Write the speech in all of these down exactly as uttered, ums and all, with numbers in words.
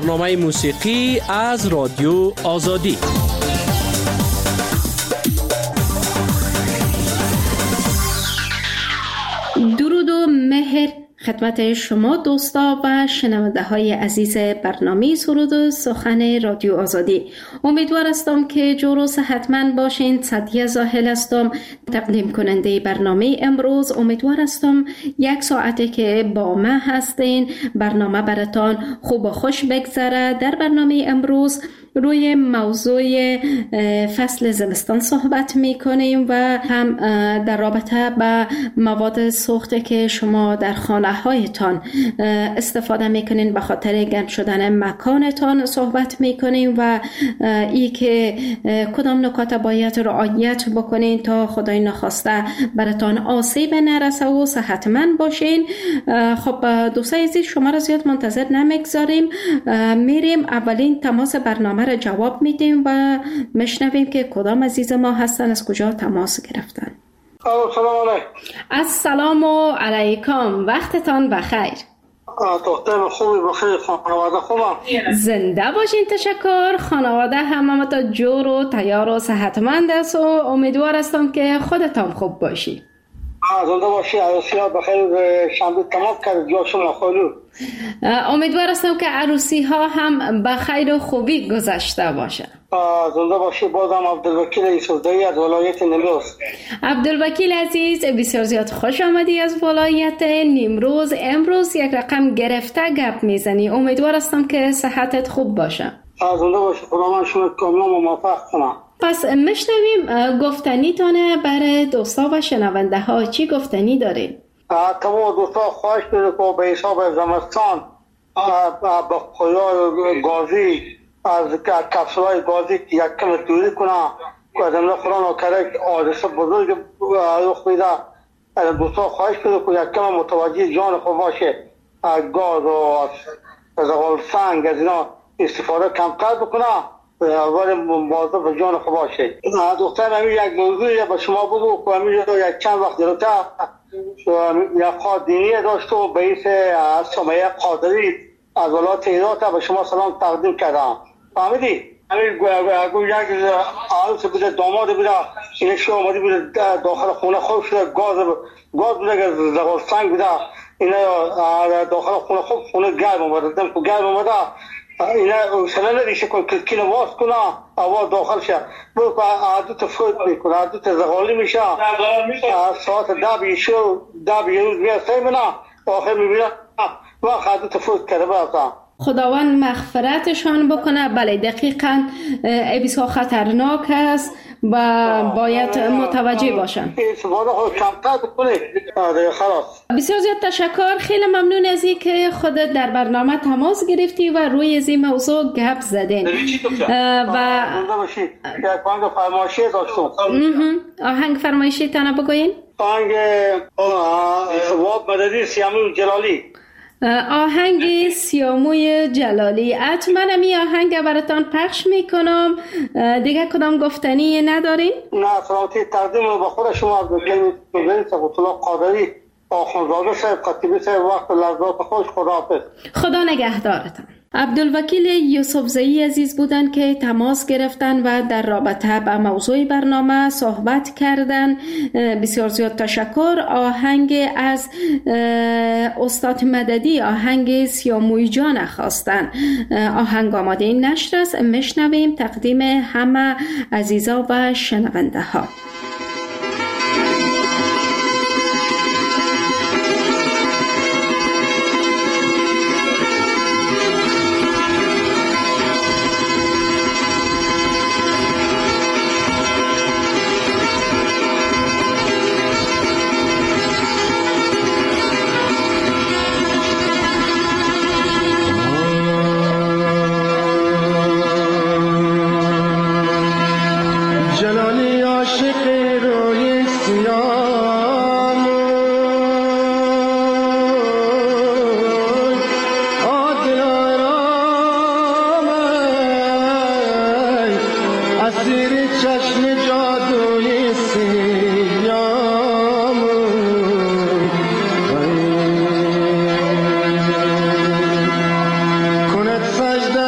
برنامه موسیقی از رادیو آزادی. درود و مهر خدمت شما دوستا و شنونده های عزیز برنامه سرود و سخن رادیو آزادی. امیدوار هستم که جور و صحتمند باشین. سعدیه زاهل هستم، تقدیم کننده برنامه امروز. امیدوار هستم یک ساعته که با من هستین برنامه براتان خوب و خوش بگذره. در برنامه امروز روی موضوع فصل زمستان صحبت می کنیم و هم در رابطه با مواد سوخته که شما در خانه هایتان استفاده می کنین به خاطر گرم شدن مکانتان صحبت می کنیم و ای که کدام نکات باید رعایت بکنین تا خدای نخواسته براتان آسیب نرسه و صحتمند باشین. خب دوستای عزیز، شما را زیاد منتظر نمیگذاریم، میریم اولین تماس برنامه را جواب میدیم و میشنویم که کدام عزیز ما هستن، از کجا تماس گرفتن. سلام علیکم. السلام علیکم، وقتتان بخیر. دختر خوبی بخیر، خانواده خوبم؟ زنده باشین. تشکر. خانواده همه تا جور و تیار و صحتمند است و امیدوار هستم که خودتان خوب باشی. زنده باشی. عروسی ها بخیر شنبه تمام کرد جاشون نخوالو. امیدوار هستم که عروسی ها هم بخیر و خوبی گذشته باشه. زنده باشی. بازم عبدالوکیل یوسفزایی از ولایت نیمروز. عبدالوکیل عزیز، بسیار زیاد خوش آمدی از ولایت نیمروز. امروز یک رقم گرفته گپ میزنی. امیدوار هستم که صحتت خوب باشه. زنده باشی. خدا من شما کاملا موفق کنم. پس میشنویم گفتنیتونه برای دوستا و شنونده ها. چی گفتنی دارین؟ تمام دوستا خواهش بده که به حساب زمستان به خیال گازی از کپسولای گازی یک کم دوری کنه که از امروز قرآن و کرک حادثه بزرگ رخ میده. دوستا خواهش بده که یک کم متوجه جان خود باشه، گاز و زغال سنگ از اینا استفاده کمتر بکنه ولی مواظب جان خود باشه. دختر همین یک موضوعی به شما بگو که همین یک چند وقت جلوتر یک خواه دینی داشت و به ایس سمیه قادری از ولایت هرات به شما سلام تقدیم کردم. فهمیدی؟ همین یک عروس بوده، داماد بوده، اینه شو آمدی بوده داخل خونه خوب شده، گاز گاز بوده که زغال سنگ بوده، اینه داخل خونه خوب خونه گرم آمده، دم که گرم آمده اینا سنه ندیشه کن که کینه واس کنه آواز داخل شه برو که عدوت فوت میکنه، عدوت زغالی میشه. ساعت ده بیشو ده بیروز میاد سیمونه آخر میبینه وقت عدوت فوت کرده برسه. خداوند مغفرتشان بکنه. بله دقیقاً بسیار خطرناک است و باید متوجه باشن. بسیار زیاد تشکر. خیلی ممنون از این که خودت در برنامه تماس گرفتی و روی از این موضوع گپ زدین. و آهنگ فرمایشی تانه بگوین؟ آهنگ واب مددی سیاموی جلالی. آهنگ سیاموی جلالی. حتما می آهنگ براتان پخش میکنم. دیگه کدام گفتنی ندارین؟ نه، سلامتی تقدیم به خود شما از بگیرید سبت الله قادری آخونزاده صاحب خطیبی صاحب وقت لحظات خوش. خداحافظ. خدا نگهدارتان. عبدالوکیل یوسفزایی عزیز بودن که تماس گرفتن و در رابطه با موضوع برنامه صحبت کردن. بسیار زیاد تشکر. آهنگ از استاد مددی، آهنگ سیاموی جان خواستن. آهنگ آماده این نشر است، میشنویم تقدیم همه عزیزا و شنونده ها. سجده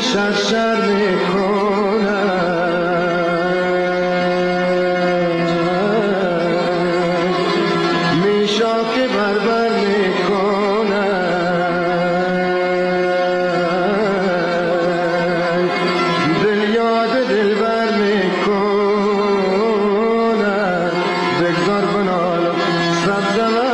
شرشر میکنن میشاک بربر میکنن دل یاد دلبر میکنن بگذار بنالم سبزمه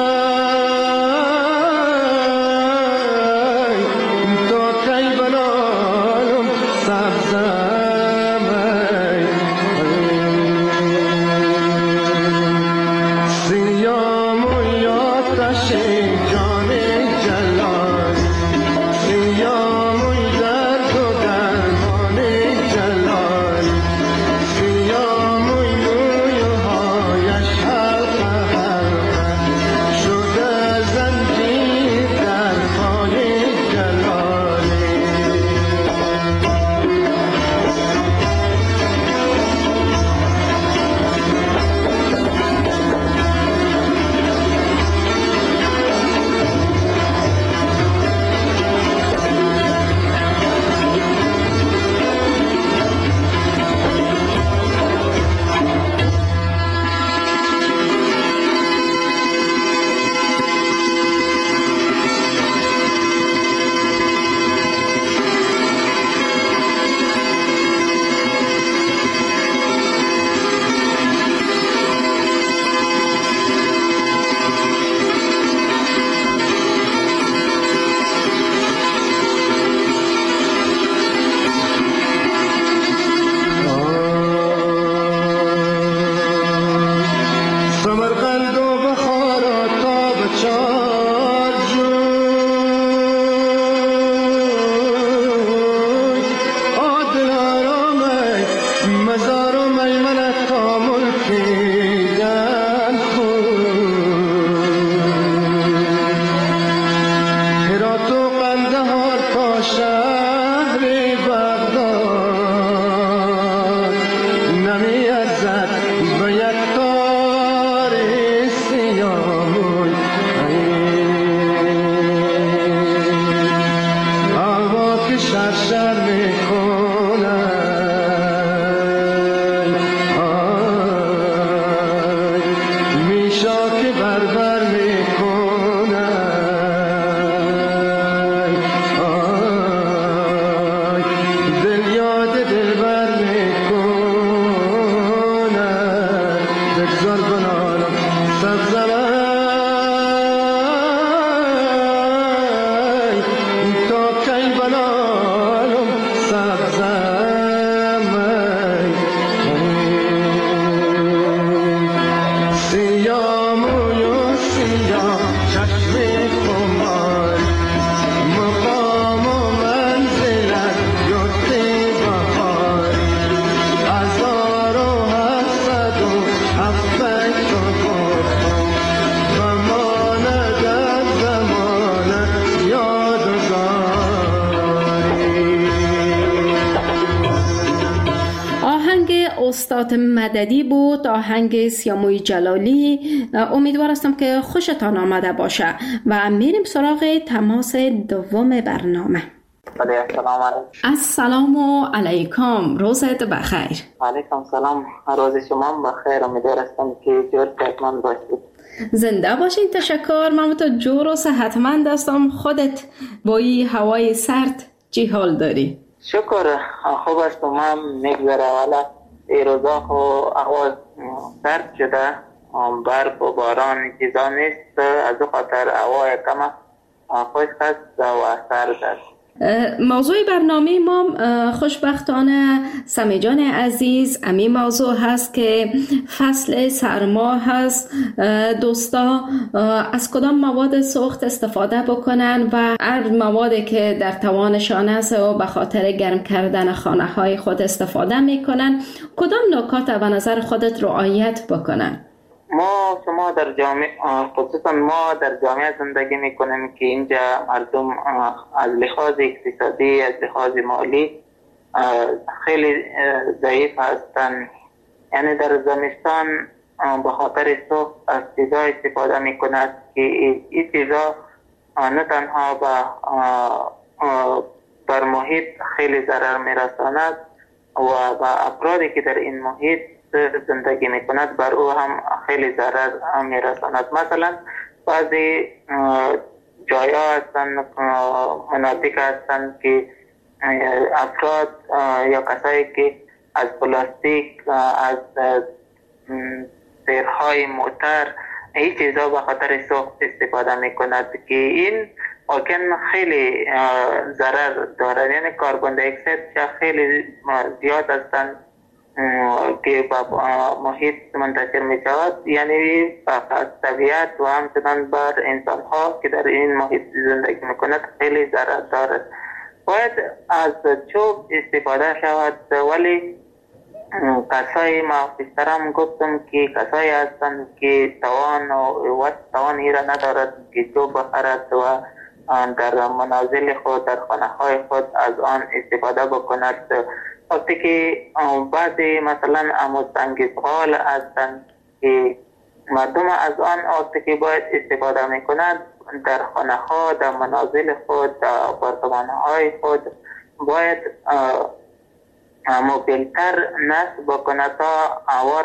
استاد مددی بود، آهنگ سیاموی جلالی. امیدوار هستم که خوشتان آمده باشه و میریم سراغ تماس دوم برنامه. السلام علیکم. السلام علیکم، روزت بخیر. علیکم سلام، روز شما بخیر. امیدوار هستم که جور صحتمند باشید. زنده باشین. تشکر. من تو جور و صحتمند هستم. خودت با این هوای سرد چی حال داری؟ شکر خوب است. من میگذره والا این روزا خو هوا سرد شده، برف و باران چیزا نیست، از او خاطر هوا کم خوش است و سرد است. موضوع برنامه ما خوشبختانه سمی جان عزیز امی موضوع هست که فصل سرما هست. دوستا از کدام مواد سوخت استفاده بکنن و هر موادی که در توانشان است و به خاطر گرم کردن خانه های خود استفاده میکنن، کدام نکات به نظر خودت رعایت بکنن؟ ما شما در جامعه، خصوصا ما در جامعه زندگی میکنیم که اینجا مردم از لحاظ اقتصادی، از لحاظ مالی خیلی ضعیف هستند. یعنی در زمستان به خاطر سوخت از چیزا استفاده میکند که این چیزا نه تنها بر محیط محیط خیلی ضرر میرساند و با افرادی که در این محیط زندگی میکند بر او هم خیلی ضرر میرساند. مثلا بعضی جایا هستند، مناطق هستند که افراد یا کسایی که از پلاستیک، از سیرهای موتر، این چیزا به خاطر سوخت استفاده میکند که این واقعا خیلی ضرر دارد. یعنی کربن دی اکساید خیلی زیاد هستند که با محیط منتشر می شود، یعنی از طبیعت و همچنان بر انسان ها که در این محیط زندگی می کند خیلی ضرر دارد. باید از چوب استفاده شود، ولی کسایی ما پیشترم گفتم که کسایی هستند که توان و توان ایره ندارد که چوب بخرد و در منازل خود، در خانه های خود از آن استفاده بکند. وقتی که بعضی مثلا اموسنگیزغال هستند که مردم از آن وقتی که باید استفاده میکنند در خانه ها، در منازل خود، در آپارتمان های خود باید موبیلتر نصب بکند تا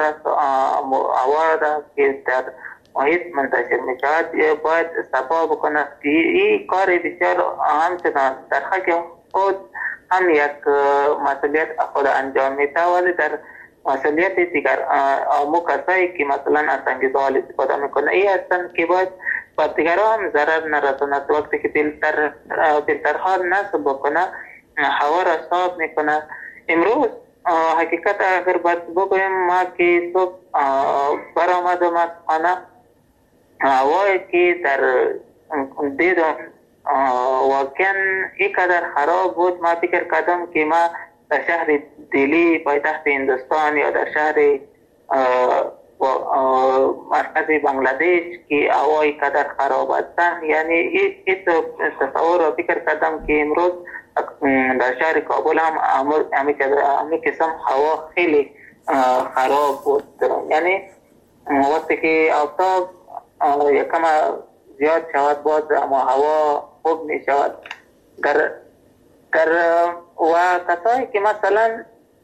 آوار که در محیط منتشر می شود باید صفا بکند که این کار بسیار همچنان در حق خود هم یک مسئولیت خود انجام میده، ولی در مسئولیت دیگر امو کسایی که مثلا از انگیزه‌ها استفاده میکنه این هستند که باید با دیگرها هم ضرر نرساند. وقتی که فیلتر فیلترها نصب بکنه هوا را صاف میکنه. امروز حقیقت اگر باید بگویم ما که صبح برآمدم از خانه، هوایی که در دیدم واقعا اینقدر خراب بود، ما فکر کردم که ما در شهر دلی پایتخت هندوستان یا در شهر مرکز بنگلادش که هوای قدر خراب هستند، یعنی این تصور را فکر کردم که امروز در شهر کابل هم همین قسم هوا خیلی خراب بود. یعنی وقتی که آفتاب یکم زیاد شود باز اما هوا خوب می شود. در در و کسایی که مثلا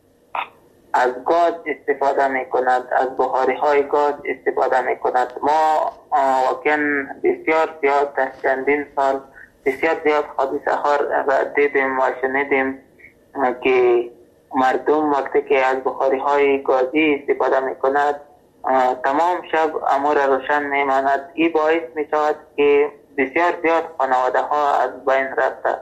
از گاز استفاده می کند، از بخاری های گاز استفاده می کند، ما واقعا بسیار زیاد در چندین سال بسیار زیاد حادثه ها را دیدیم و شنیدیم که مردم وقتی که از بخاری های گازی استفاده می کند تمام شب امور روشن می ماند. این باعث می شود که بسیار زیاد خانواده ها از بین رفته.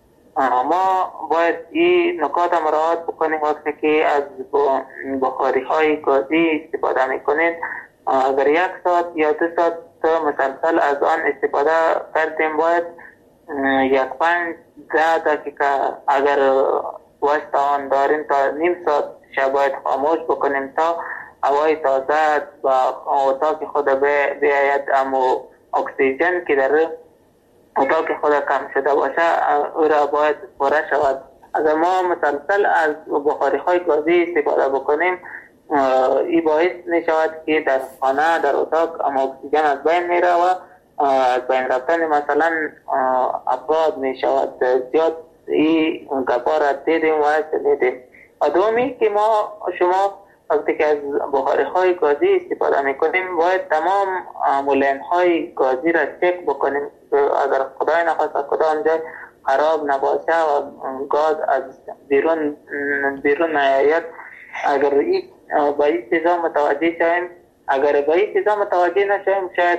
ما باید این نکات مراعات بکنیم. وقتی که از بخاری های گازی استفاده می کنید اگر یک ساعت یا دو ساعت مسلسل از آن استفاده کردیم باید یک پنج ده دقیقه اگر وقت آن داریم تا نیم ساعت شب باید خاموش بکنیم تا هوای تازه و اتاق خود بیاید، اما اکسیژن که در اتاق خود کم شده باشه او را باید پره شود. اگر ما مسلسل از بخاری های گازی استفاده بکنیم این باعث می شود که در خانه در اتاق اما اکسیژن از بین می رو و از بین رفتن مثلا افراد می شود. زیاد این گپا را دیدیم و شنیدیم. و دومی که ما شما وقتی که از بخاری های گازی استفاده میکنیم باید تمام مولین های گازی را چک بکنیم اگر خدای نخواست کدام جای خراب نباشه و گاز از بیرون بیرون نیاید. اگر این با این چیزا متوجه شویم، اگر با این چیزا متوجه نشویم شاید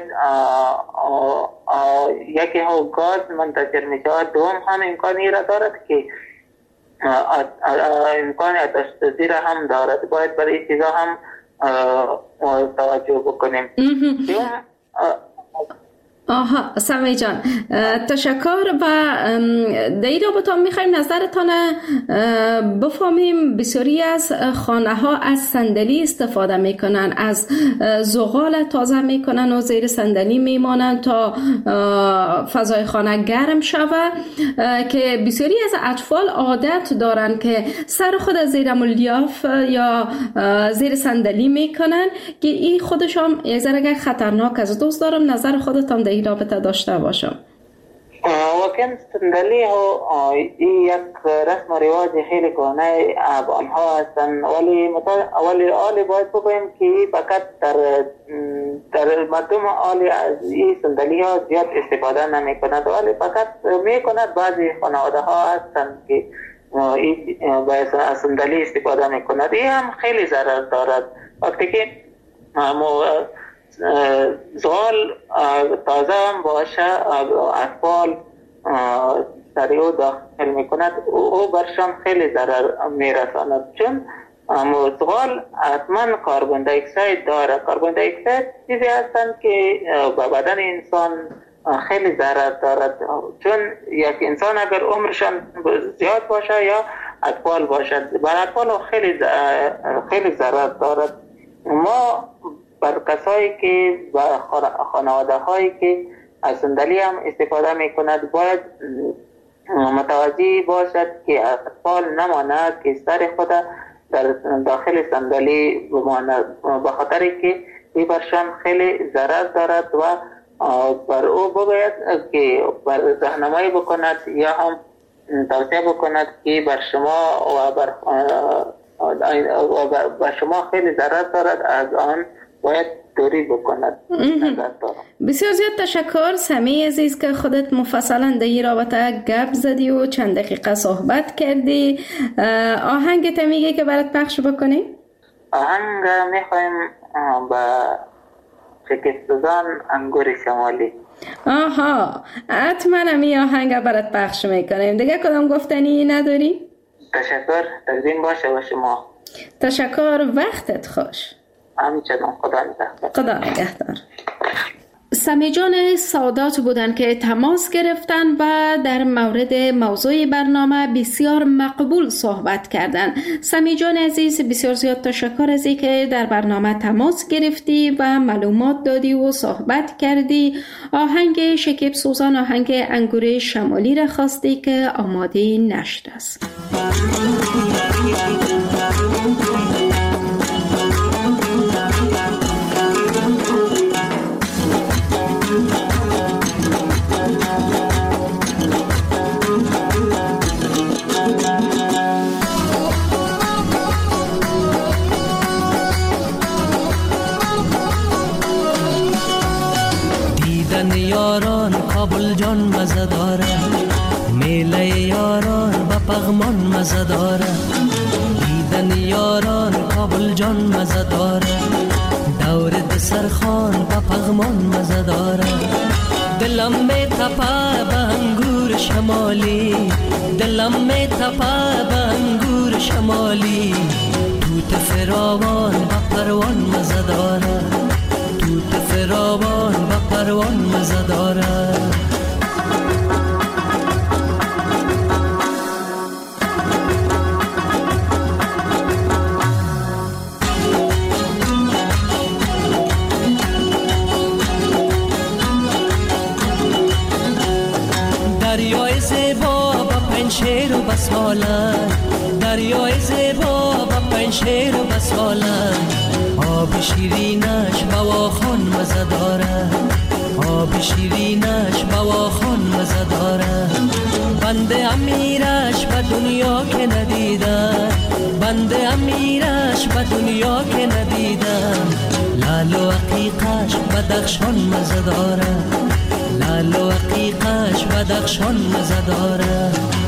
یکی ها گاز منتشر می شود، دوم هم امکانی را دارد که امکان آتش سوزی را هم دارد. باید برای این چیزا هم توجه بکنیم. آها سمی جان تشکر. و در این رابطه میخوایم نظرتان بفهمیم. بسیاری از خانه ها از صندلی استفاده میکنن، از زغال تازه میکنن و زیر صندلی میمانن تا فضای خانه گرم شود، که بسیاری از اطفال عادت دارن که سر خود زیر ملیاف یا زیر صندلی میکنن که این خودش هم یک ذره خطرناک است. دوست دارم نظر خودتان در این رابطه داشته باشم. واقعا صندلی ها این یک رسم و رواج خیلی کهنه آنها هستند، ولی ولی آلی باید بگوییم که فقط در در مردم آلی از این صندلی ها زیاد استفاده نمی کند، ولی فقط می کند. بعضی خانواده ها هستند که این باید از صندلی استفاده می کند. این هم خیلی ضرر دارد. وقتی که زغال تازه هم باشه، اطفال سریع داخل می کند، او برشان خیلی ضرر می رساند. چون زغال حتما کاربن دی اکساید داره. کاربن دی اکساید چیزی هستند که به بدن انسان خیلی ضرر دارد، چون یک انسان اگر عمرشان زیاد باشه یا اطفال باشد، بر اطفال خیلی خیلی ضرر دارد. ما بر کسایی که و خانواده هایی که از صندلی هم استفاده می کند باید متوجه باشد که اطفال نماند که سر خود در داخل صندلی بماند، به خاطر که این برشان خیلی ضرر دارد و بر او بباید که بر راهنمایی بکند یا هم توصیه بکند که بر شما و بر و شما خیلی ضرر دارد، از آن باید دوری بکند. بسیار زیاد تشکر سمی عزیز که خودت مفصلا در این رابطه گپ زدی و چند دقیقه صحبت کردی. آهنگت میگه که برات پخش بکنی؟ آهنگ میخوایم با شکستزان انگور شمالی. آها، حتما همی آهنگ برات پخش میکنیم. دیگه کدام گفتنی نداری؟ تشکر، تقدیم باشه با شما. تشکر، وقتت خوش. همچنان، خدا نگهدار. خدا نگهدار. سمی جان سادات بودن که تماس گرفتن و در مورد موضوع برنامه بسیار مقبول صحبت کردن. سمی جان عزیز، بسیار زیاد تشکر از اینکه در برنامه تماس گرفتی و معلومات دادی و صحبت کردی. آهنگ شکیب سوزان، آهنگ انگور شمالی را خواستی که آماده نشده است. یاران کابل جان مزه داره، میله یاران با پغمان مزه داره. دیدن یاران کابل جان مزه داره، دور دسرخان با پغمان مزه داره. دلم می تپه به انگور شمالی، دلم می تپه به انگور شمالی. توت فراوان با پروان مزه داره، توت فراوان با پروان مزه داره. دریای زیبا با پنشیر و بساله، دریای زیبا با پنشیر و بساله. آب شیرینش بواخان مزه داره، آب شیرینش بواخان مزه داره. بنده امیرش به دنیا که ندیدم، بنده امیرش به دنیا که ندیدم. لال و عقیقش بدخشان مزه داره، لال و عقیقش بدخشان مزه داره.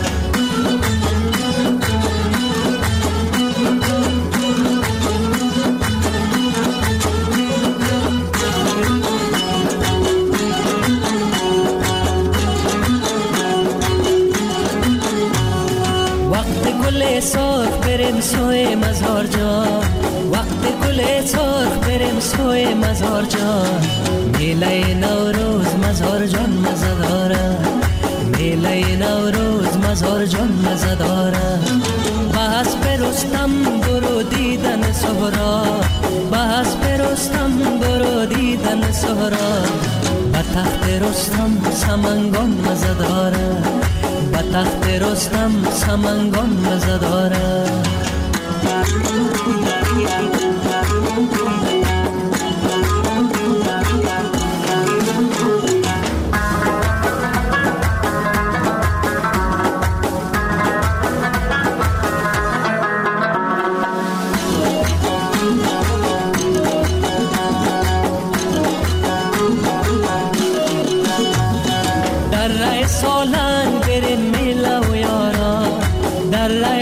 سرخ بریم سوی مزار جان، وقت گل سرخ بریم سوی مزار جان. میله نوروز مزار جان مزه داره، میله نوروز مزار جان مزه داره. بحث برستم برو دیدن سهرا، بحث برستم برو دیدن سهرا. به تخت رستم سمنگان مزه داره، به تخت رستم سمنگان مزه داره.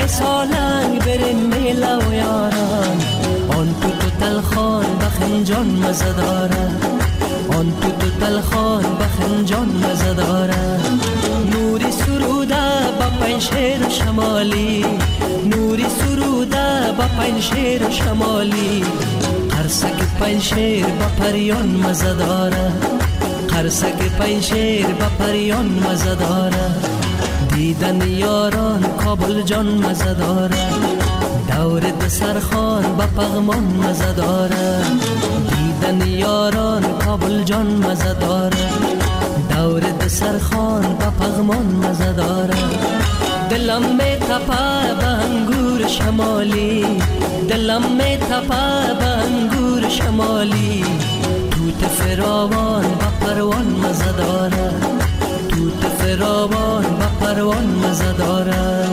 ته سالنگ بریم میله و یاران، آن تو تو تلخان بخنجان مزه داره، آن تو تو تلخان بخنجان مزه داره. نوری سروده با پنشیر شمالی، نوری سروده با پنشیر شمالی، قرصک پنشیر با پریان مزه داره، قرصک پنشیر با پریان مزه داره. دیدن یاران کابل جان مزه داره، دور دسرخان با پغمان مزه داره. دیدن یاران کابل جان مزه داره، دور دسرخان با پغمان مزه داره. دلم می تپه به انگور شمالی، دلم می تپه به انگور شمالی، توت فراوان با پروان مزه داره، توت فراوان با پروان مزه داره.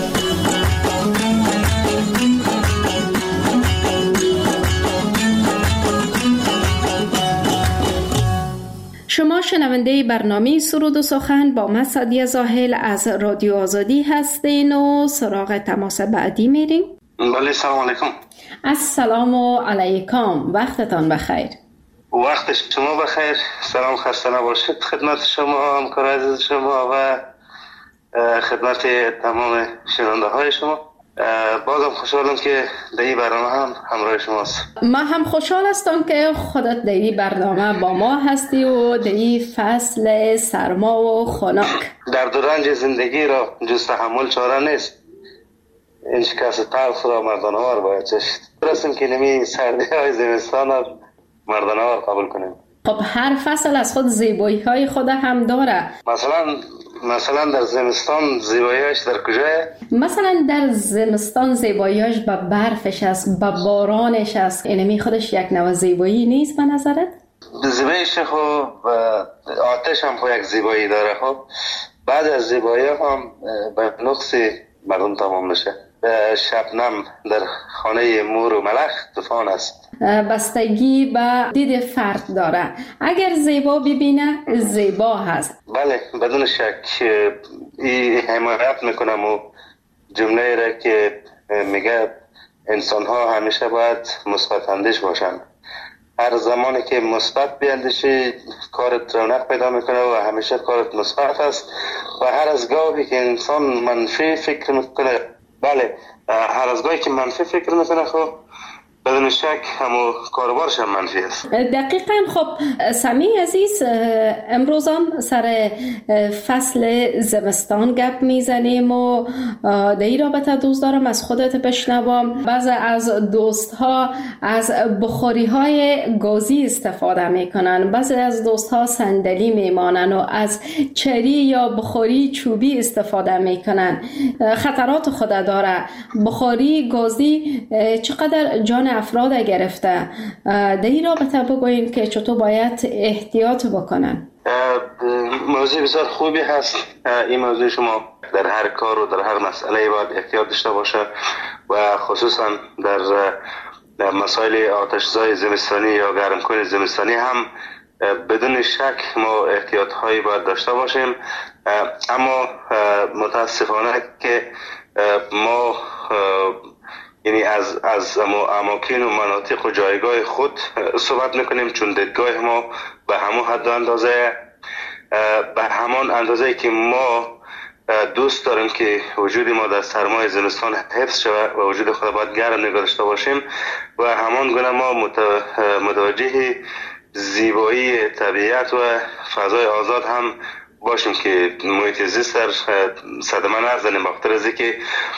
شما شنونده برنامه سرود و سخن با من سعدیه زاهل از رادیو آزادی هستین و سراغ تماس بعدی میریم. بله سلام علیکم. السلام علیکم، وقتتان بخیر. وقت شما بخیر. سلام، خسته نباشید خدمت شما، همکار عزیز شما و خدمت تمام شنونده های شما. بازم خوشحالم که در این برنامه هم همراه شماست. ما هم خوشحال هستم که خودت در این برنامه با ما هستی و در این فصل سرما و خنک. در دوران زندگی را جز تحمل چاره نیست، این شکست تلخ را مردانوار باید چشید. برسیم که نمی سردی های زمستان را مردانوار قبول کنیم. خب هر فصل از خود زیبایی های خود هم داره. مثلا مثلا در زمستان زیباییش در کجای؟ مثلا در زمستان زیباییش با برفش است، با بارانش است. اینمی خودش یک نوع زیبایی نیست به نظرت؟ زیباییش خب آتش هم خب یک زیبایی داره. خب بعد از زیبایی هم به نقص مردم تمام میشه. شبنم در خانه مور و ملخ طوفان است. بستگی به دید فرد داره. اگر زیبا ببینه زیبا هست. بله بدون شک. این حمایت میکنم و جمله را که میگه انسان ها همیشه باید مثبت اندیش باشن. هر زمانی که مثبت بیاندیشی کارت رونق پیدا میکنه و همیشه کارت مثبت است. و هر از گاهی که انسان منفی فکر میکنه، بله هر از گاهی که منفی فکر میکنه خب بدون شک همو کاروبارش هم منفی است. دقیقاً. خب سمی عزیز، امروز هم سر فصل زمستان گپ میزنیم و در این رابطه دوست دارم از خودت بشنوم. بعضی از دوست ها از بخاری های گازی استفاده میکنن، بعضی از دوست ها صندلی میمانن و از چری یا بخاری چوبی استفاده میکنن. خطرات خود داره. بخاری گازی چقدر جان افراد گرفته. در این رابطه بگوین که چطور باید احتیاط بکنن. موضوع بسیار خوبی هست. این موضوع شما در هر کار و در هر مسئله باید احتیاط داشته باشه و خصوصا در مسائل آتش‌زای زمستانی یا گرمکن زمستانی هم بدون شک ما احتیاط هایی باید داشته باشیم. اما متاسفانه که ما یعنی از از اماکن و مناطق و جایگاه خود صحبت میکنیم، چون دیدگاه ما به همون حد و اندازه به همان اندازه که ما دوست داریم که وجود ما در سرمای زمستان حفظ شود و وجود خود باید گرم نگاه داشته باشیم و همان گونه ما متوجه زیبایی طبیعت و فضای آزاد هم باشیم که محیط زیست در صدمه نزنیم. بخاطر از اینکه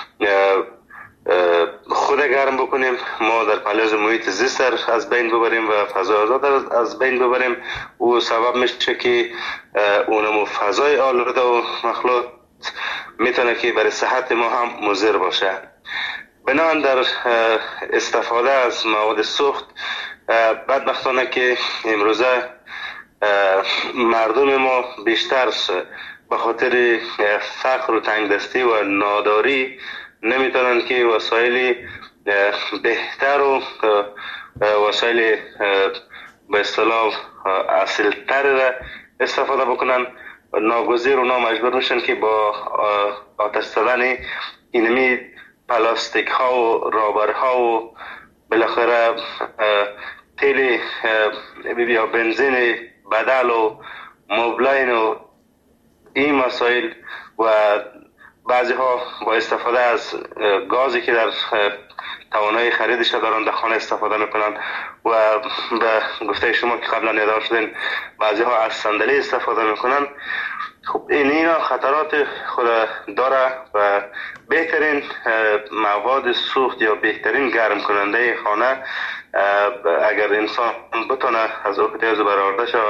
خود گرم بکنیم ما در پلیاز محیط زیست از بین ببریم و فضای آزاد از بین ببریم، او سبب میشه که اونم فضای آلوده و مخلوط میتونه که برای صحت ما هم مضر باشه. بنابراین در استفاده از مواد سوخت بدبختانه که امروزه مردم ما بیشتر به خاطر فقر و تنگدستی و ناداری نمیتونن که وسایل بهتر و وسایل به اصطلاح اصیل‌تر را استفاده بکنن. ناگزیر و نامجبور میشن که با آتش زدن اینمی پلاستیک ها و رابر ها و بالاخره تیل یا بنزین بدل و موبلاین و این مسائل و بعضی ها با استفاده از گازی که در توانایی خریدش دارن در خانه استفاده میکنن و به گفته شما که قبلا ندار شدین بعضی ها از صندلی استفاده میکنن. خب این اینا خطرات خود داره و بهترین مواد سوخت یا بهترین گرم کننده خانه اگر انسان بتونه از احتیاج برآورده شه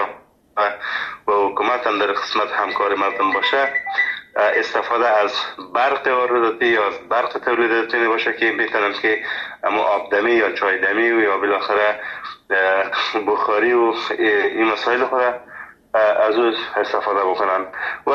و حکومت هم در قسمت همکار مردم باشه استفاده از برق وارداتی یا از برق تولیداتی باشه که بتونن که اما آبدمی یا چایدمی یا بالاخره بخاری و این مسائل خود از او استفاده بکنن و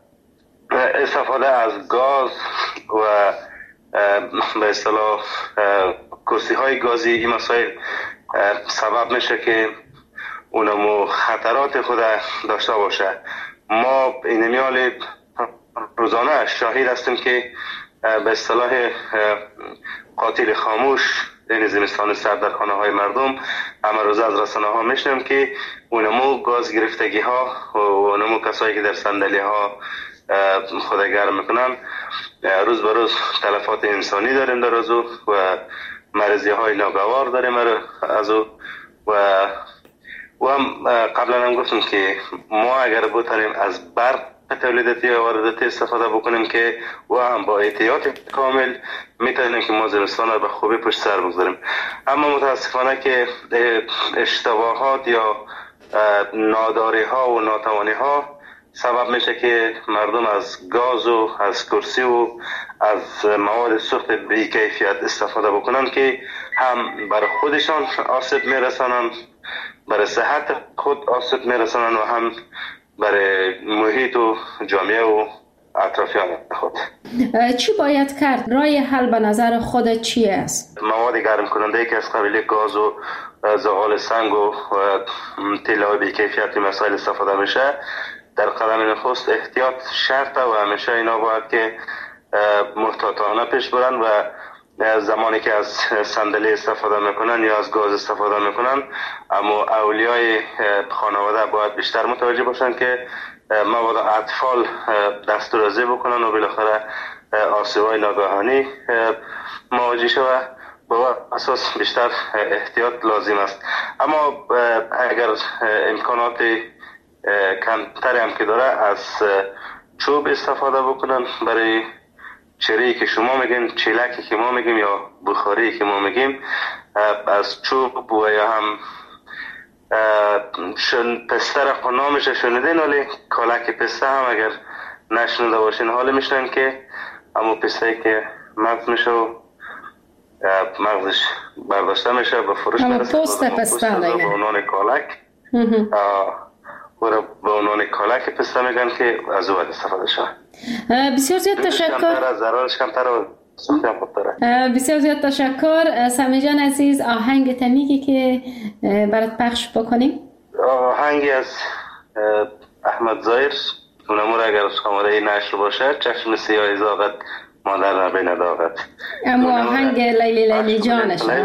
استفاده از گاز و به اصطلاح کرسی های گازی این مسائل سبب میشه که اونمو خطرات خود داشته باشه. ما این میال روزانه شاهد هستیم که به اصطلاح قاتل خاموش این زمستان سرد در خانه های مردم همه روز از رسانه ها میشنیم که اونمو گاز گرفتگی ها و اونمو کسایی که در صندلی ها خود گرم میکنن روز به روز تلفات انسانی داریم در از او و مرضی های ناگوار داریم از او و و هم قبلا هم گفتم که ما اگر بتونیم از برق تولیداتی و وارداتی استفاده بکنیم که و هم با احتیاط کامل میتونیم که ما زمستان رو به خوبی پشت سر بگذاریم. اما متاسفانه که اشتباهات یا ناداری ها و ناتوانی ها سبب میشه که مردم از گاز و از کرسی و از مواد سوخت بی کیفیت استفاده بکنن که هم برای خودشان آسیب میرسانن، برای صحت خود آسیب میرسانن و هم برای محیط و جامعه و اطرافیان خود. چی باید کرد؟ راه حل به نظر خودت چی است؟ مواد گرم کننده که از قبیل گاز و زغال سنگ و تیل‌های بی کیفیت مسائل استفاده میشه در قدم نخست احتیاط شرطه و همیشه اینا باید که محتاطانه پیش برن و زمانی که از صندلی استفاده میکنن یا از گاز استفاده میکنن اما اولیای خانواده باید بیشتر متوجه باشن که مواد اطفال دسترسی بکنن و بالاخره آسیب‌های ناگهانی مواجه شوه با اساس بیشتر احتیاط لازم است. اما اگر امکانات کمتری هم که داره از چوب استفاده بکنن برای چری که شما میگیم، چیلکی که ما میگیم یا بخاری که ما میگیم، از چوب و یا هم شن پسته را نامش شنیدین ولی کالک پسته هم اگر نشنیده باشین حال میشنن که اما پسته که مغز میشه و مغزش برداشته میشه به فروش میرسه پوست پسته به عنوان کالک و به عنوان کالک پسته میگن که از او استفاده شد. بسیار زیاد تشکر. ضررش کمتر و سوختم خوب داره. بسیار زیاد تشکر. سمی جان عزیز آهنگ تمیگی که برات پخش بکنیم؟ آهنگی از احمد ظاهر اونمور اگر شماره نشر باشه چشم سیاه زاغت مادر نبی نداغت. اما آهنگ لیلی لیلی جانش نه؟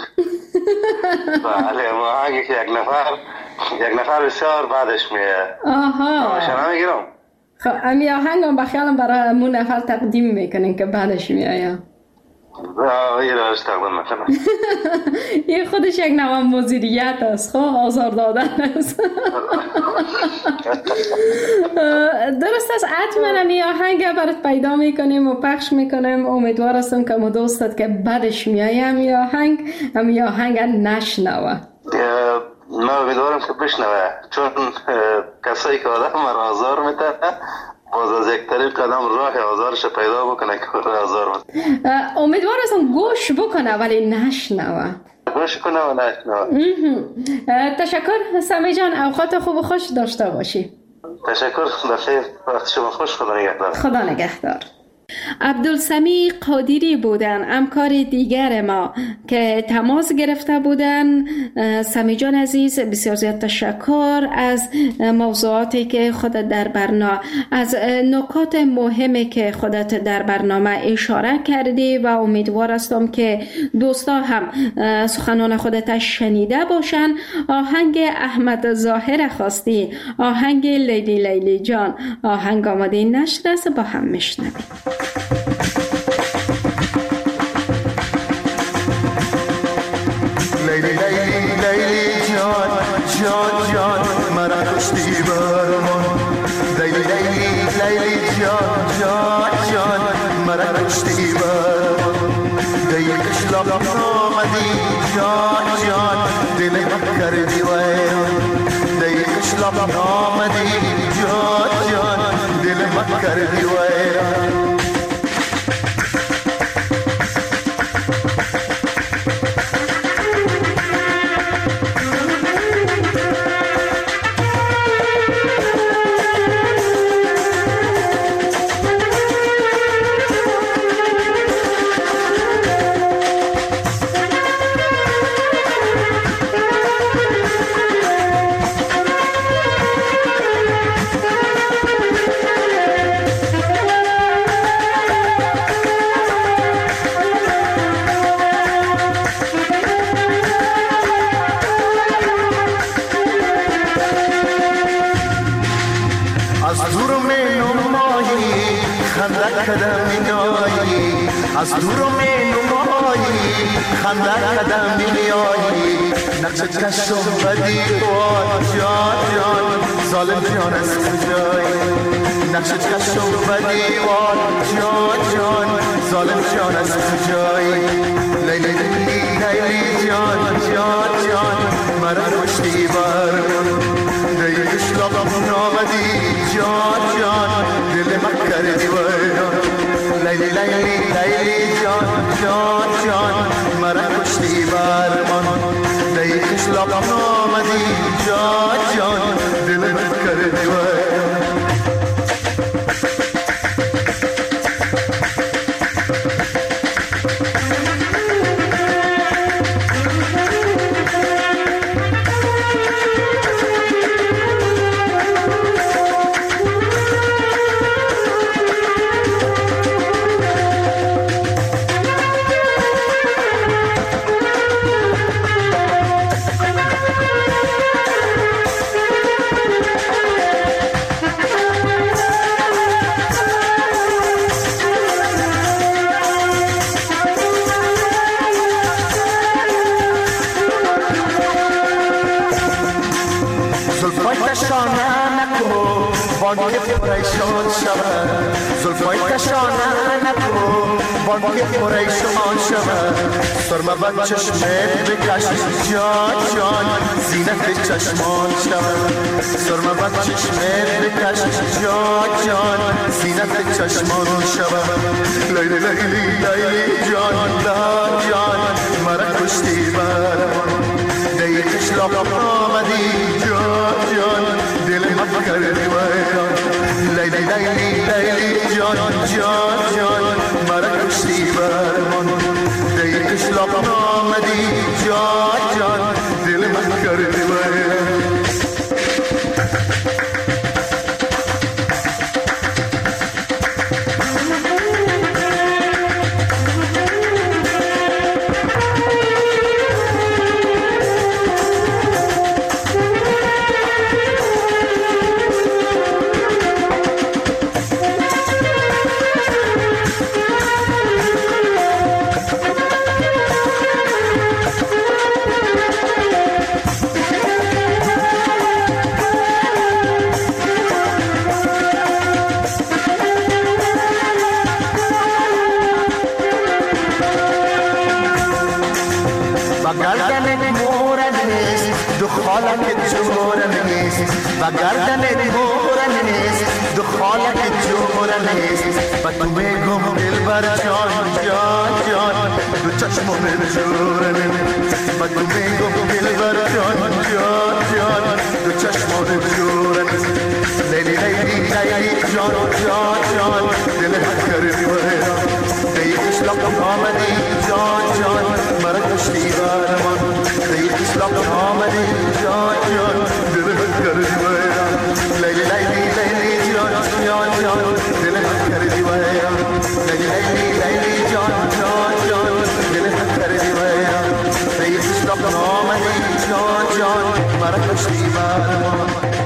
بله آهنگی که یک نفر یک نفر بسیار بعدش میه. آها شما میگیرم. خب امی آهنگ هم بخیالم برای همون نفر تقدیم میکنین که بعدش میایه. آه یه راش تقدیم میکنم. این خودش یک نوع مدیریت است، خب آزار دادن است. درست است، حتما امی آهنگ برات پیدا میکنیم و پخش میکنیم. امیدوار هستم که دوستت که بعدش میایه امی آهنگ امی آهنگ نشنوه. من امیدوارم که بشنوه چون کسایی که آدم را آزار میده باز از یک طریق قدم راه آزارش پیدا بکنه که آزار میده. امیدوار هستم گوش بکنه ولی نشنوه. گوش کنه و نشنوه. تشکر سمی جان، اوقات خوب و خوش داشته باشی. تشکر، بخیر، وقت شما خوش. خدا نگهدار. خدا نگهدار. عبدالسمی قادری بودن، همکار دیگر ما که تماس گرفته بودن. سمی جان عزیز، بسیار زیاد تشکر از موضوعاتی که خودت در برنامه، از نکات مهمی که خودت در برنامه اشاره کردی و امیدوار هستم که دوستا هم سخنان خودت شنیده باشن. آهنگ احمد ظاهر خواستی، آهنگ لیلی لیلی جان، آهنگ آماده نشر است، با هم میشنویم. لیلی لیلی لیلی جان جان جان مرا کشتی برمان، لیلی لیلی لیلی جان جان جان مرا کشتی برمان، دیگه کشلاق آمدی جان جان دل من کردی ویران، دیگه کشلاق آمدی جان جان دل من کردی ویران. از دور می نمایی خنده قدم میایی، نقش چشم بدی وار جان جان ظالم جان از کجایی، نقش چشم بدی وار جان جان ظالم جان از کجایی، لیلی لیلی لیلی جان جان جان مرا کشتی برمان، دیگه کشلاقم نامدی جان جان دل من کردی ویران، لیلی لیلی لیلی جان جان جان مرا کشتی برمان، دیگه کشلاقم آمدی جان جان دل من کردی ویران. بانک پریشان شود، زلفای کشانه نکن بانک پریشان شود، سرمه بد چشمت بکش جان جان زینت چشمان شود، سرمه بد چشمت بکش جان جان زینت چشمان شود، لیلی لیلی لیلی جان جان مرا کشتی برمان، دیگه کشلاق آمدی جان جان دل من کردی ویران، لیلی لیلی لیلی جان جان جان مرا کشتی برمان، دیگه کشلاق آمدی جان جان دل من کردی ویران. و گردنت مورن نیست دخالت جورن نیست و تو میگم دلبر جان جان جان دو چشمم جورن نیست و تو میگم دلبر جان جان جان دو چشمم جورن نیست لیلی لیلی لیلی جان جان جان دل من کردی ویران ای اشلاق آمدی جان جان مرا کشتی برمان ای اشلاق آمدی جان جان دل من کردی ویران لیلی لیلی لیلی جان جان جان دل من کردی ویران لیلی لیلی لیلی جان جان جان دل من کردی ویران ای اشلاق آمدی جان جان مرا کشتی برمان.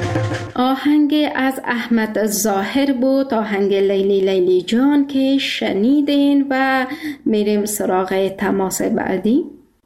آهنگ از احمد ظاهر بود، آهنگ لیلی لیلی جان که شنیدین و میریم سراغ تماس بعدی.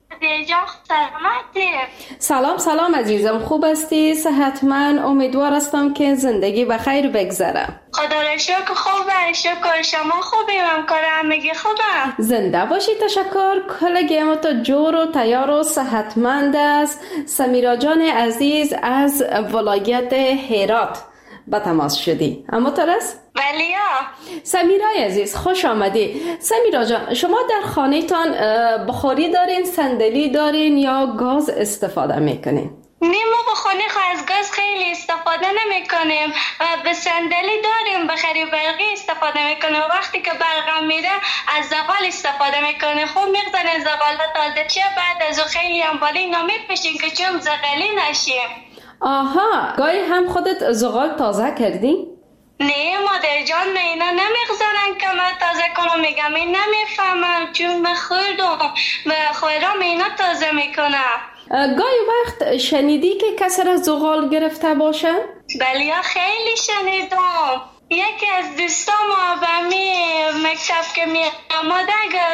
جان سلامتی. سلام سلام عزیزم، خوب هستی؟ صحتمند؟ امیدوار هستم که زندگی بخیر بگذره. خدا را شکر خوبه. شکر شما خوبی؟ همکار همگی خوبه؟ زنده باشی. تشکر. کلگی ما تا جور و تیار و صحتمند است. سمیرا جان عزیز از ولایت هرات با تماس شدی. اما ترس؟ ولیا. سمیرای عزیز خوش آمدی. سمیرا جان شما در خانه تان بخاری دارین، صندلی دارین یا گاز استفاده میکنین؟ نه ما بخاری از گاز خیلی استفاده نمی کنیم و به صندلی داریم، به خری برقی استفاده میکنیم. وقتی که برقم میره از زغال استفاده میکنیم. خوب میگذاریم زغال تازه چه بعد از خیلی هم بالی نمیپشیم که چون زغالی نشیم. آها، گاهی هم خودت زغال تازه کردی؟ نه مادر جان من اینا نمیگذارن که من تازه کنم. میگم این نمیفهمم چون من خوردم و خورم اینا تازه میکنم. گاهی وقت شنیدی که کسی را زغال گرفته باشه؟ بله خیلی شنیدم. یکی از دوستام و می مکتب که می آمده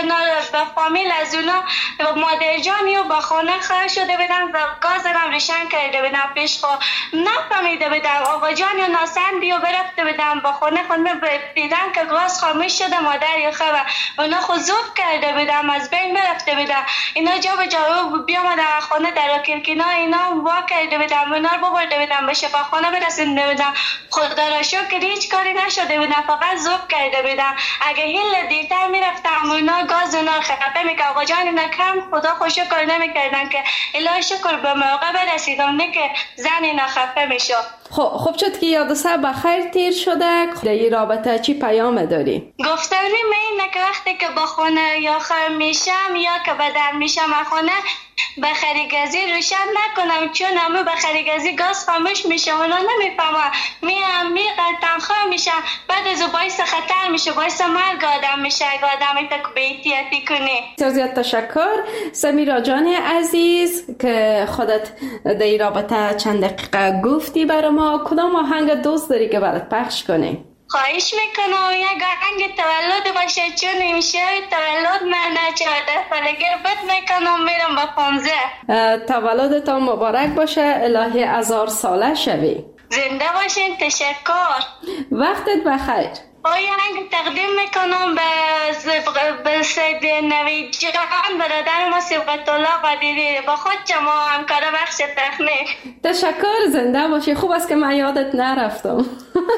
به فامیل از اونا مادر جانی و با خانه خواهد شده بدن و گاز هم روشن کرده بدن پیش خود نفهمیده بدن. آقا جانی و ناسندی و برفته بدن با خانه خانه دیدن که گاز خاموش شده مادر یا خواه اونا خود زوب کرده بدن از بین برفته بدن. اینا جا به جا بیامدن خانه در کلکینا اینا وا کرده بدن اونا رو ببرده بدن به شفاخانه برسنده بدن. خدا را شکر هیچ کاری نشده بدن فقط زوب کرده بدن. اگه هیل دیرتر میرفتم اونا گاز اونا خفه میکرد. آقا جان اینا کم خدا خود شکر نمیکردن که الهی شکر به موقع برسیدم نه که زن اینا خفه میشد. خب خوب شد که یادسه بخیر تیر شده. در این رابطه چی پیام داری؟ گفتم اینه که وقتی که با خونه یا خر میشم یا که بدر میشم خونه به خریگزی روشن نکنم چون همه به خریگزی گاز خاموش میشه اونا نمیفهمم میام میقل تنخواه میشم بعد از باعث خطر میشه باعث مرگ آدم میشه اگه آدمی تا به احتیاطی کنی. بسیار زیاد تشکر سمیرا جان عزیز که خودت در این رابطه چند دقیقه گفتی برای ما. کدام آهنگ دوست داری که برات پخش کنی؟ خواهش میکنم یک آهنگ تولد باشه چون امشب تولد من چهارده سالگی رو بد میکنم میرم با پانزده. تولدت مبارک باشه. الهی هزار ساله شوی. زنده باشین. تشکر. وقتت بخیر. آهنگ تقدیم میکنم به به سید نوید جان برادر ما سبقت الله قدیری با خود شما همکار بخش تکنیک. تشکر. زنده باشی. خوب است که من یادت نرفتم.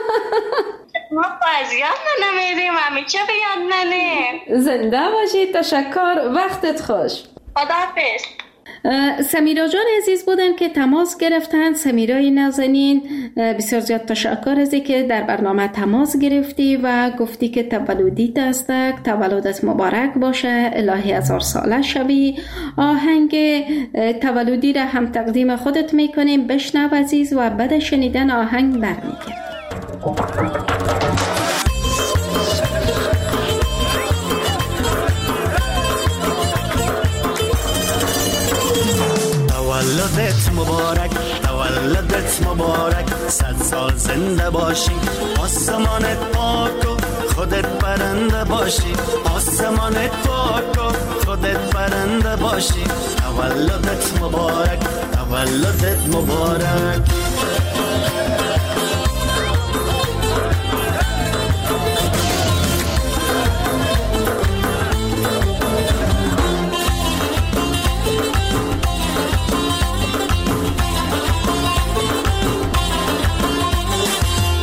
ما از یاد نمیدیم همیشه به یاد ننیم. زنده باشی. تشکر. وقتت خوش. خداحافظ. سمیرا جان عزیز بودن که تماس گرفتن. سمیرای نازنین بسیار زیاد تشکر از که در برنامه تماس گرفتی و گفتی که تولدیت است. تولدت مبارک باشه. الهی هزار ساله شوی. آهنگ تولدی را هم تقدیم خودت میکنیم. بشنو عزیز و بعد شنیدن آهنگ برمیگردیم. تولدت مبارک تولدت مبارک صد سال زنده باشی آسمانت پاک و خودت برنده باشی آسمانت پاک و خودت برنده باشی تولدت مبارک تولدت مبارک.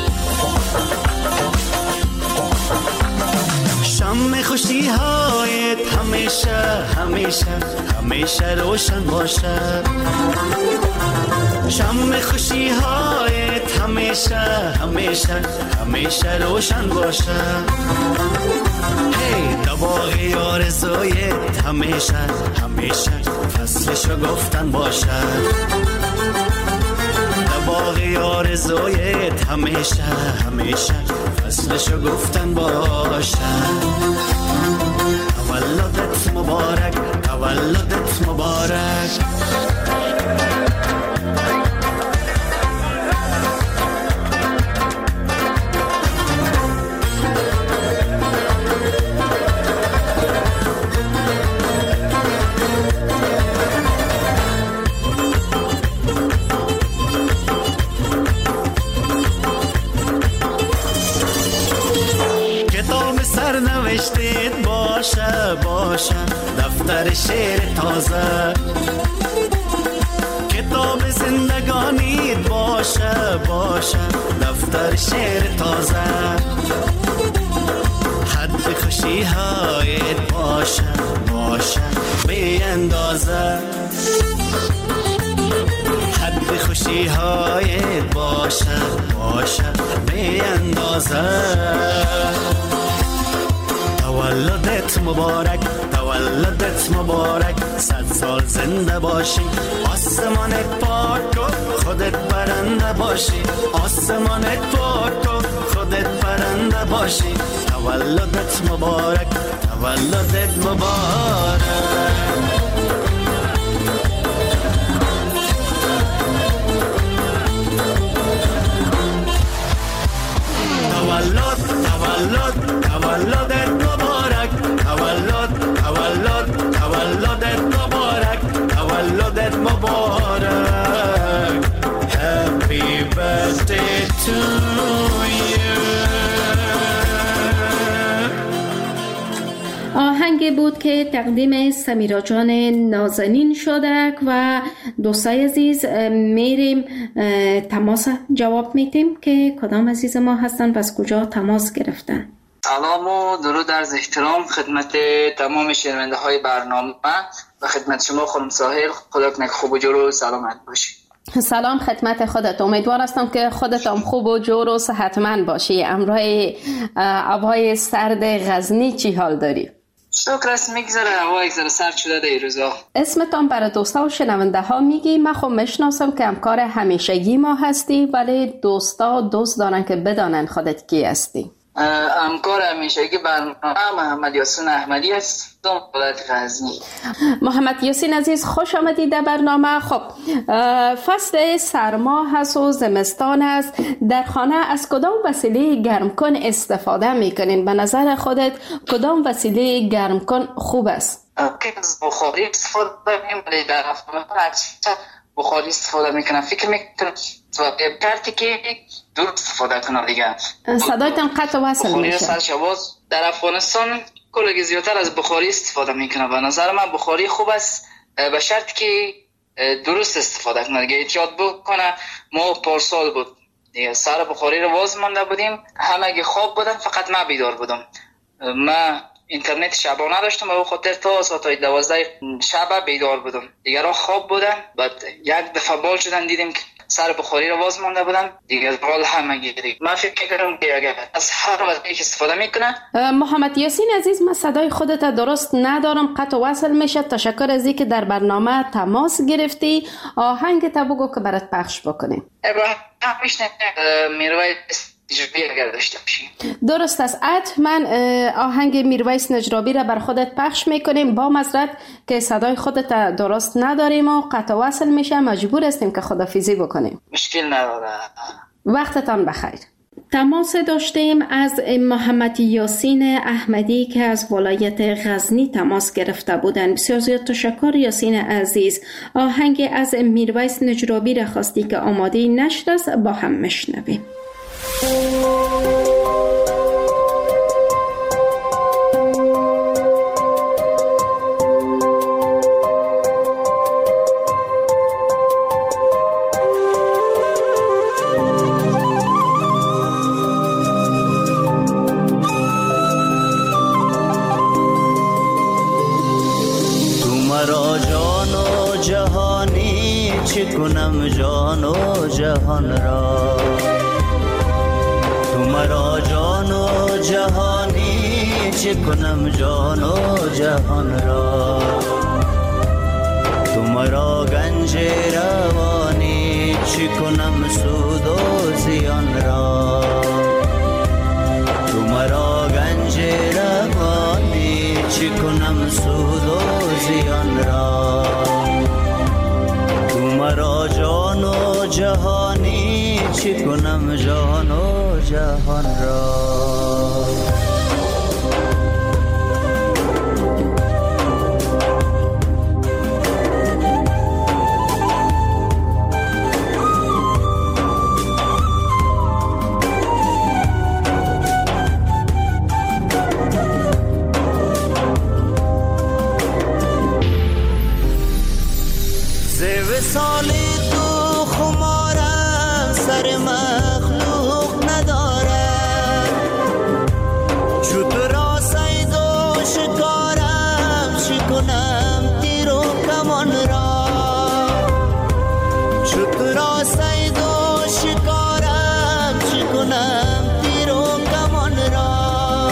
خوشی های همیشه همیشه همیشه روشن باشه. شمع خوشی هایت همیشه همیشه همیشه روشن باشه. هی دباغی آرزویت همیشه همیشه فصلشو گفتن باشه. دباغی آرزویت همیشه همیشه فصلشو گفتن باشه. تولدت مبارک تولدت مبارک. نوشتید باشه باشه دفتر شعر تازه. کتاب زندگانیت باشه باشه دفتر شعر تازه. حد خوشی هایت باشه باشه بی اندازه. حد خوشی هایت باشه باشه بی اندازه. تولدت مبارک تولدت مبارک. صد سال زنده باشی آسمانت پاک و خودت برنده باشی. آسمانت پاک و خودت برنده باشی. تولدت مبارک تولدت مبارک. تولد تولد تولدت مبارک. تولد تولد تولدت مبارک. تولدت مبارک. Happy birthday to you. آهنگ بود که تقدیم سمیرا جان نازنین شده و دوستای عزیز میریم تماس جواب میدیم که کدام عزیز ما هستن و از کجا تماس گرفتن. سلام و درود عرض احترام خدمت تمام شنونده های برنامه و خدمت شما خانم ساحل. خدا کنه خوب و جور و سلامت باشی. سلام خدمت خودت. امیدوار هستم که خودت هم خوب و جور و صحتمند باشی. امروز هوای سرد غزنی چی حال داری؟ شکر است میگذره. هوا یک ذره سرد شده در این روزا. اسمتان برای دوستا و شنونده ها میگی؟ من خب میشناسم که همکار همیشگی ما هستی، ولی دوستا دوست دارن که بدانن خودت کی هستی. همکار همیشگی برنامه محمد یاسین احمدی است، ولایت غزنی. محمد یاسین عزیز خوش آمدید در برنامه. خب فصل سرما هست و زمستان است. در خانه از کدام وسیله گرمکن استفاده میکنین؟ به نظر خودت کدام وسیله گرمکن خوب است؟ بخاری استفاده میکنم. در خانه بخاری استفاده میکنم. فکر میکنم کارتی که دور استفاده کنم دیگه. صدایتان قطع وصل میشه. بخاری سرشواز در افغانستان کلگی زیادتر از بخاری استفاده میکنم. به نظر من بخاری خوب است به شرط که درست استفاده کنه دیگه. ایجاد بکنه. ما پارسال بود دیگه سر بخاری رو واز مانده بودیم، همه خواب بودن، فقط من بیدار بودم. من اینترنت شبانه داشتم و به خاطر تا ساعت دوازده شب بیدار بودم. دیگران خواب بودن. بعد یک دفعه بال شدن دیدیم که سر بخاری رو واز مانده بودن دیگه. بال همه گیری. من فکر کردم که اگر از هر وسیله استفاده میکنه. محمد یاسین عزیز من صدای خودت درست ندارم، قطع وصل میشه. تشکر از اینکه در برنامه تماس گرفتی. آهنگ تا بگو که برات پخش بکنیم. ابراهیم میشنه میرویس نجرابی اگر داشته باشی. درست است. حتما آهنگ میرویس نجرابی را بر خودت پخش میکنیم. با معذرت که صدای خودت درست نداریم و قطع وصل میشه، مجبور هستیم که خدافیزی بکنیم. مشکل نداره. وقتتان بخیر. تماس داشتیم از محمد یاسین احمدی که از ولایت غزنی تماس گرفته بودند. بسیار زیاد تشکر یاسین عزیز. آهنگ از میرویس نجرابی را خواستی که آماده نشد است، با هم مشنویم. مرا جان و جهانی چه کنم جان و جهان را تو مرا جان و جهانی چه کنم جان و جهان را تو مرا گنج روانی چه کنم سود و زیان را تو مرا گنج روانی چه کنم سود و زیان را تو مرا جان و جهانی چه کنم جان و جهان را سالی تو خمارم سر مخلوق ندارم چطور را سید و شکارم چی کنم تیر و کمان را چطور را سید و شکارم چی کنم تیر و کمان را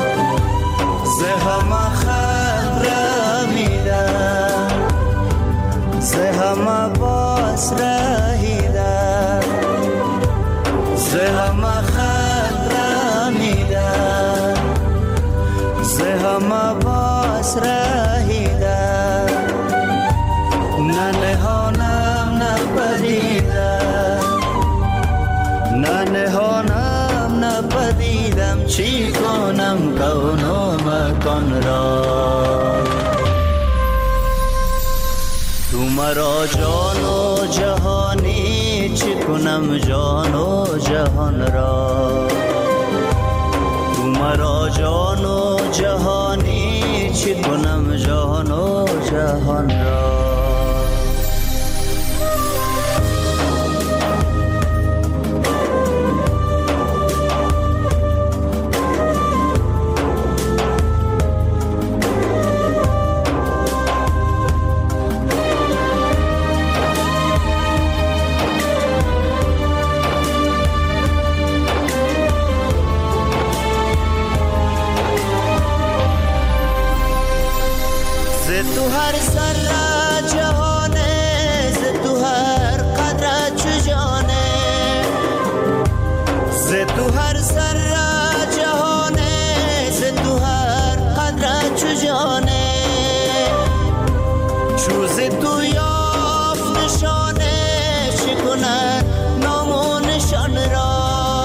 زهم خبر میدم زهم باس رهیدم زهم خبر میدم زهم باس رهیدم نه نهانم نپدیدم نه نهانم نپدیدم چی کنم کون و مکان را تو مرا جان و جهانی چه کنم جان و جهان را تو مرا جان و جهانی چه کنم جان و جهان را تو هر سر جهانه ز تو هر قدر چو جانه ز تو هر سر جهانه ز تو هر قدر چو جانه چو ز تو یافت نشانه شکند نام و نشان را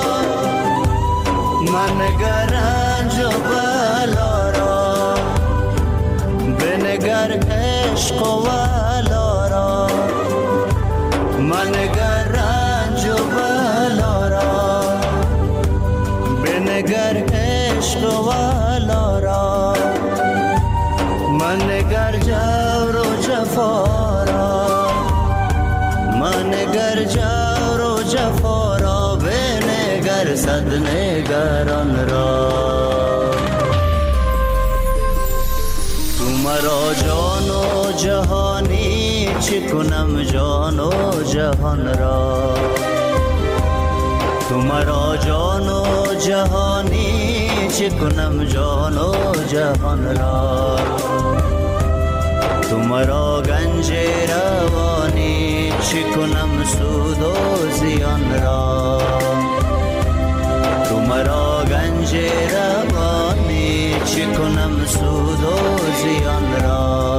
من گرنج و بلا را بنگر عشق و ولا را من گر رنج و بلا را بنگر عشق و ولا را من گر جور و جفا را من گر جور و جفا را بنگر صد نگران را مرا جان و جهانی چه کنم جان و جهان را تو مرا جان و جهانی چه کنم جان و جهان را تو مرا گنج روانی چه کنم سود و زیان را تو مرا گنج روانی چه کنم سود و زیان را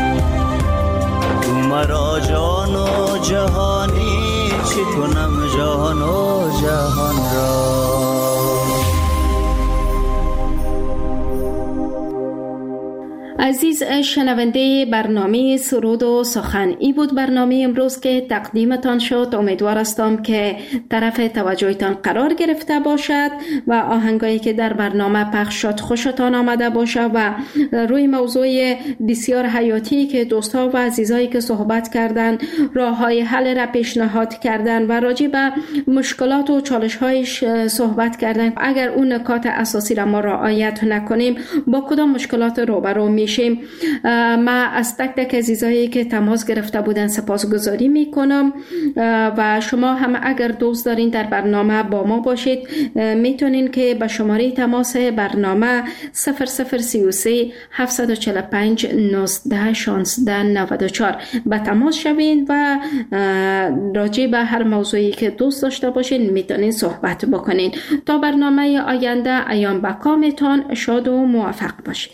تو مرا جان و جهانی چه کنم جان و جهان را عزیز شنونده برنامه سرود و سخن، ای بود برنامه امروز که تقدیمتان شد. امیدوار هستم که طرف توجهتان قرار گرفته باشد و آهنگایی که در برنامه پخش شد خوشتان آمده باشد و روی موضوع بسیار حیاتی که دوستا و عزیزایی که صحبت کردند راه های حل را پیشنهاد کردند و راجع به مشکلات و چالش هایش صحبت کردند. اگر اون نکات اساسی را ما رعایت نکنیم با کدام مشکلات روبرو می میشیم. ما از تک تک عزیزایی که تماس گرفته بودن سپاسگزاری میکنم و شما هم اگر دوست دارین در برنامه با ما باشید میتونین که به شماره تماس برنامه صفر صفر سی و سه هفت چهار پنج نوزده شانزده نود و چهار به تماس شوین و راجع به هر موضوعی که دوست داشته باشین میتونین صحبت بکنین. تا برنامه آینده ایام بکامتان شاد و موفق باشید.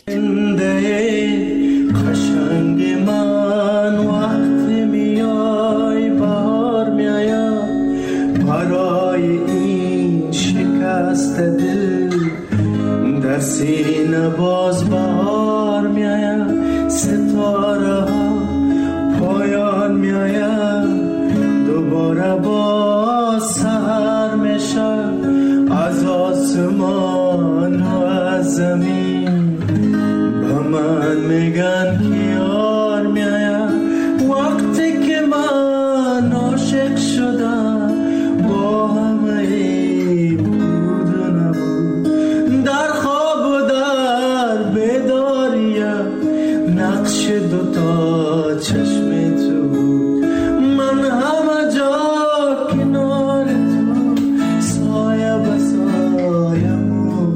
قشنگ من وقتی میای بهار میایم برای این شکست دل در سینه باز بهار میایم ستاره ها پایان میایم دوباره باز سحر میشه از آسمان و از زمین با من میگن که یار میایم وقتی که من عاشق شدم با همه بود و نبود در خواب و در بیداریم نقش دوتا چشم تو من همه جا کنار تو سایه به سایه مو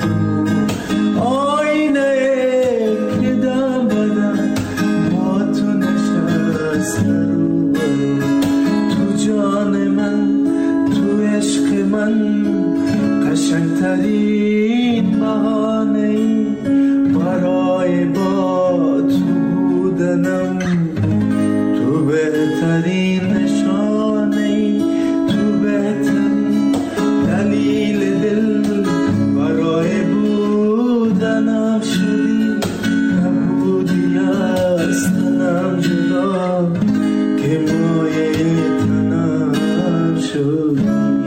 آینه که دم بدم با تو نشسته رو برو تو جان من تو عشق من قشنگترین بهانه ای برای با تو بودنم تو بهترین نشانه ای تو بهترین دلیل دل برای بودنم شدی نبودی از تنم جدا که مایه تنم شدی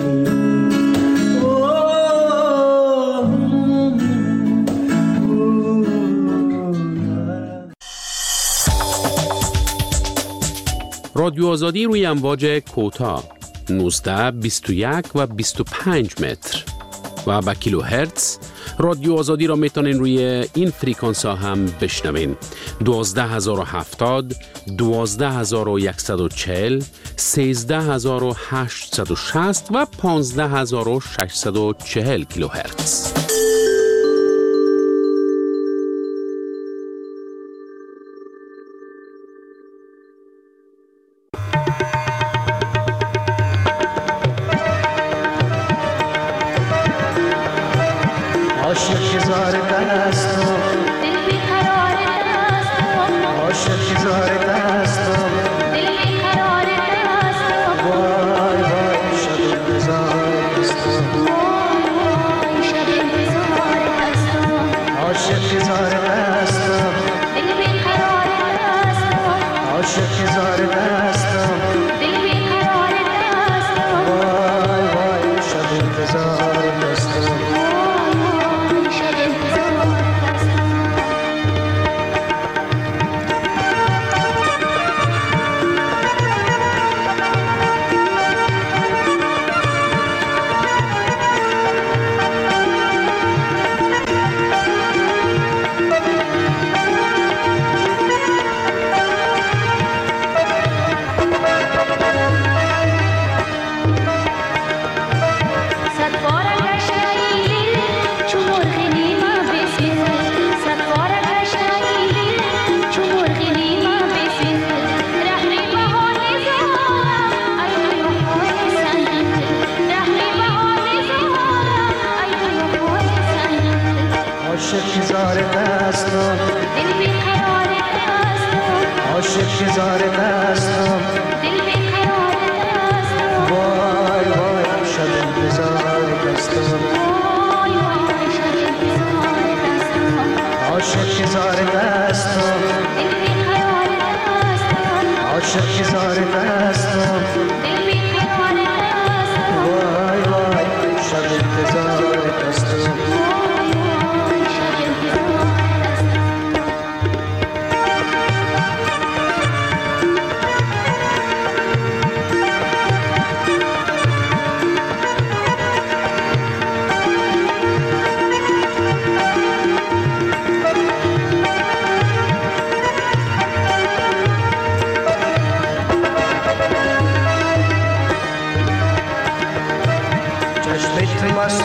رادیو آزادی روی امواج کوتاه نوزده بیست و یک و بیست و پنج متر و با کیلو هرتز. رادیو آزادی را میتونین روی این فریکانس ها هم بشنوین: دوازده هزار و هفتاد، دوازده هزار و صد و چهل، سیزده هزار و هشتصد و شصت و پانزده هزار و ششصد و چهل کیلو هرتز. عاشق زار دستم دل بیقرار دستم عاشق زار دستم دل بیقرار دستم وای وای شب انتظار دستم وای وای شب انتظار دستم عاشق زار دستم دل بیقرار دستم عاشق زار دستم دل بیقرار دستم وای وای شب انتظار دستم عاشق زار دستم دل بیقرار دستم عاشق زار دستم دل بیقرار دستم وای وای شب انتظار دستم وای وای شب انتظار دستم عاشق زار دستم دل بیقرار دستم عاشق زار دستم دل بیقرار دستم وای وای شب انتظار دستم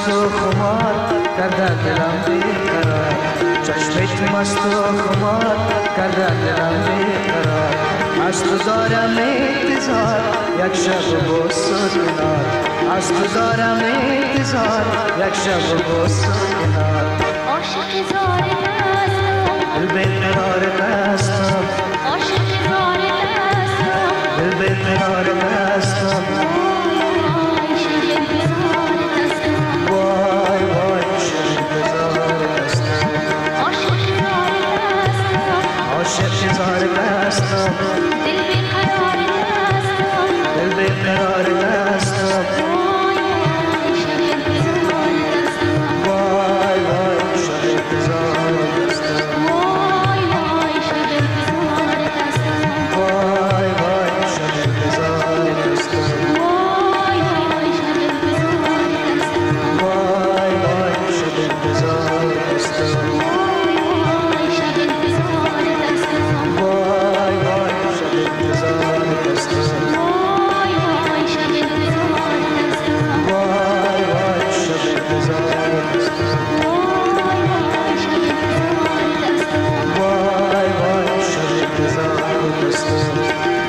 و خمار کردن دلم بیقرار، چشمت مست و خمار کردن دلم بیقرار. از تو دارم انتظار یک شب بوسه کنار، از تو دارم انتظار یک شب بوسه کنار. عاشق زار هستم دل بیقرار هستم، عاشق زار هستم دل بیقرار هستم. وای وای شب بزار هستم، عاشق زار هستم، دل بیقرار هستم دل بیقرار هستم. وای وای شب بزار هستم، وای وای شب بزار هستم، وای وای شب بزار هستم، وای وای شب بزار هستم، وای وای شب بزار هستم، وای وای شب بزار هستم، وای وای شب بزار هستم، وای وای شب بزار هستم، وای وای شب بزار هستم، وای وای شب بزار هستم. وای وای شب بزار هستم.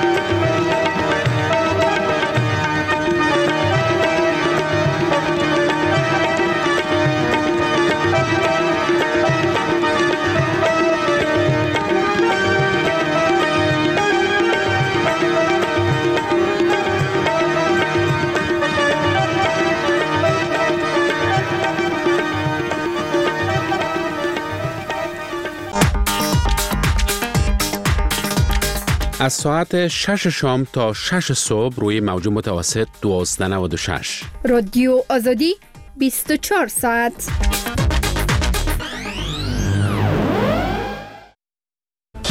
از ساعت شش شام تا شش صبح روی موج متوسط دوازده نود و شش. رادیو آزادی بیست و چهار ساعت.